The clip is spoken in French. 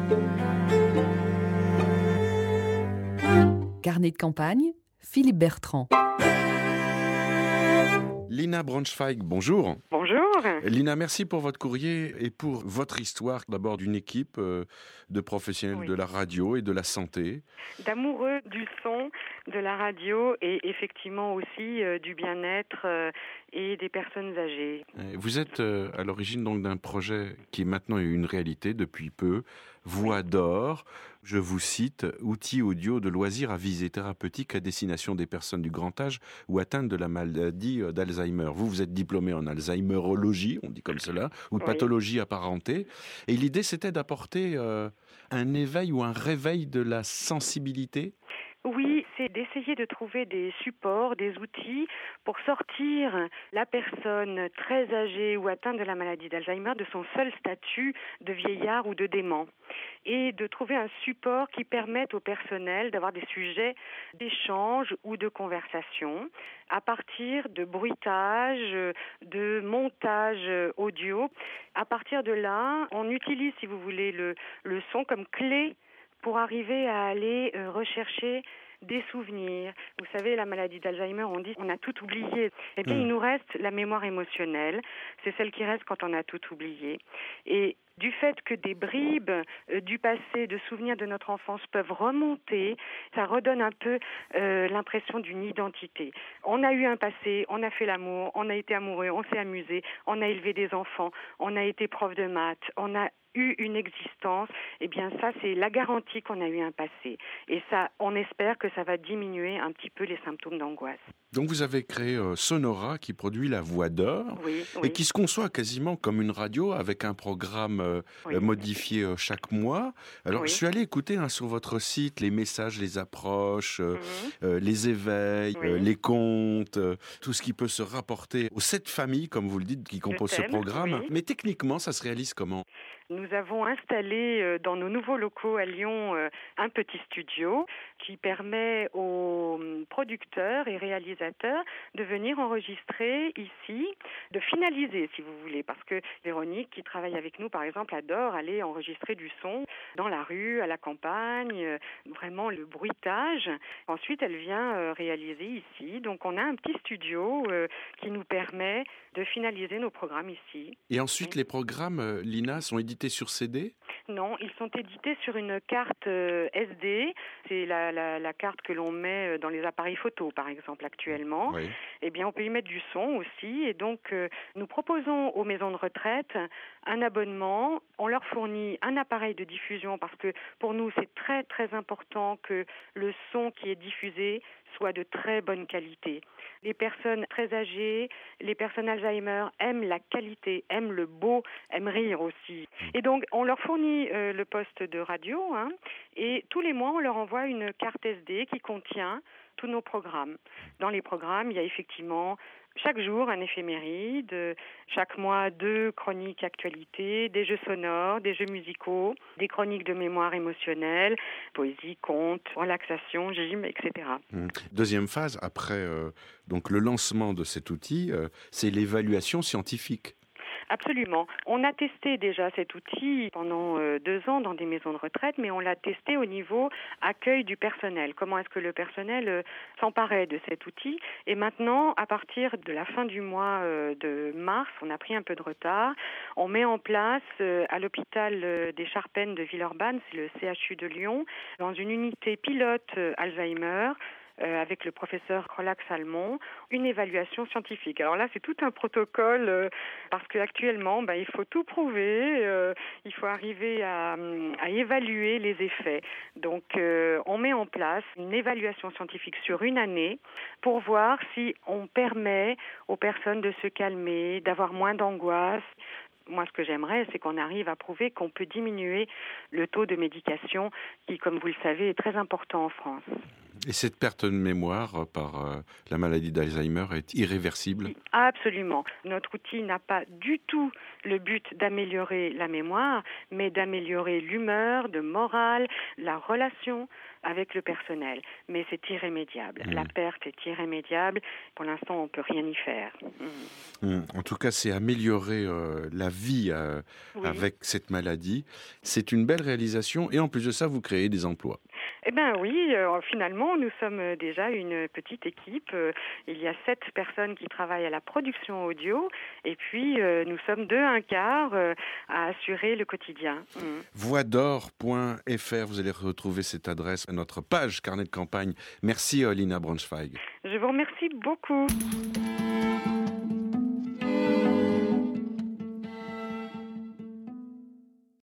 Carnet de campagne, Philippe Bertrand. Lina Braunschweig, bonjour. Bonjour. Lina, merci pour votre courrier et pour votre histoire d'abord d'une équipe de professionnels de la radio et de la santé. D'amoureux du son, de la radio et effectivement aussi du bien-être et des personnes âgées. Vous êtes à l'origine donc d'un projet qui est maintenant une réalité depuis peu, Voix d'or. Je vous cite, outils audio de loisirs à visée thérapeutique à destination des personnes du grand âge ou atteintes de la maladie d'Alzheimer. Vous êtes diplômé en alzheimerologie, on dit comme cela, ou pathologie apparentée. Et l'idée, c'était d'apporter un éveil ou un réveil de la sensibilité. Oui, c'est d'essayer de trouver des supports, des outils pour sortir la personne très âgée ou atteinte de la maladie d'Alzheimer de son seul statut de vieillard ou de dément et de trouver un support qui permette au personnel d'avoir des sujets d'échange ou de conversation à partir de bruitage, de montage audio. À partir de là, on utilise, si vous voulez, le son comme clé pour arriver à aller rechercher des souvenirs. Vous savez, la maladie d'Alzheimer, on dit qu'on a tout oublié. Eh bien, il nous reste la mémoire émotionnelle. C'est celle qui reste quand on a tout oublié. Et du fait que des bribes du passé, de souvenirs de notre enfance peuvent remonter, ça redonne un peu l'impression d'une identité. On a eu un passé, on a fait l'amour, on a été amoureux, on s'est amusé, on a élevé des enfants, on a été prof de maths, on a eu une existence, eh bien ça c'est la garantie qu'on a eu un passé. Et ça, on espère que ça va diminuer un petit peu les symptômes d'angoisse. Donc vous avez créé Sonora qui produit la Voix d'or et qui se conçoit quasiment comme une radio avec un programme modifié chaque mois. Alors je suis allé écouter sur votre site les messages, les approches, les éveils, les contes, tout ce qui peut se rapporter aux 7 familles, comme vous le dites, qui composent ce programme. Mais techniquement, ça se réalise comment ? Nous avons installé dans nos nouveaux locaux à Lyon un petit studio qui permet aux producteurs et réalisateurs de venir enregistrer ici, de finaliser si vous voulez, parce que Véronique qui travaille avec nous par exemple adore aller enregistrer du son dans la rue, à la campagne, vraiment le bruitage. Ensuite elle vient réaliser ici, donc on a un petit studio qui nous permet de finaliser nos programmes ici. Et ensuite les programmes, Lina, sont édités sur CD ? Non, ils sont édités sur une carte SD. C'est la carte que l'on met dans les appareils photo, par exemple, actuellement. Oui. Eh bien, on peut y mettre du son aussi. Et donc, nous proposons aux maisons de retraite un abonnement. On leur fournit un appareil de diffusion parce que pour nous, c'est très, très important que le son qui est diffusé soit de très bonne qualité. Les personnes très âgées, les personnes Alzheimer aiment la qualité, aiment le beau, aiment rire aussi. Et donc, on leur fournit le poste de radio et tous les mois, on leur envoie une carte SD qui contient tous nos programmes. Dans les programmes, il y a effectivement chaque jour un éphéméride, chaque mois 2 chroniques actualités, des jeux sonores, des jeux musicaux, des chroniques de mémoire émotionnelle, poésie, conte, relaxation, gym, etc. Deuxième phase, après donc le lancement de cet outil, c'est l'évaluation scientifique. Absolument. On a testé déjà cet outil pendant 2 ans dans des maisons de retraite, mais on l'a testé au niveau accueil du personnel. Comment est-ce que le personnel s'emparait de cet outil ? Et maintenant, à partir de la fin du mois de mars, on a pris un peu de retard. On met en place à l'hôpital des Charpennes de Villeurbanne, c'est le CHU de Lyon, dans une unité pilote Alzheimer, avec le professeur Crolac Salmon, une évaluation scientifique. Alors là, c'est tout un protocole parce qu'actuellement, il faut tout prouver, il faut arriver à évaluer les effets. Donc, on met en place une évaluation scientifique sur une année pour voir si on permet aux personnes de se calmer, d'avoir moins d'angoisse. Moi, ce que j'aimerais, c'est qu'on arrive à prouver qu'on peut diminuer le taux de médication qui, comme vous le savez, est très important en France. Et cette perte de mémoire par la maladie d'Alzheimer est irréversible? Absolument. Notre outil n'a pas du tout le but d'améliorer la mémoire, mais d'améliorer l'humeur, de morale, la relation avec le personnel. Mais c'est irrémédiable. La perte est irrémédiable. Pour l'instant, on ne peut rien y faire. En tout cas, c'est améliorer la vie avec cette maladie. C'est une belle réalisation et en plus de ça, vous créez des emplois. Eh bien oui, finalement, nous sommes déjà une petite équipe. Il y a 7 personnes qui travaillent à la production audio et puis nous sommes 2 1 quart à assurer le quotidien. Voixdor.fr, vous allez retrouver cette adresse à notre page Carnet de campagne. Merci Lina Braunschweig. Je vous remercie beaucoup.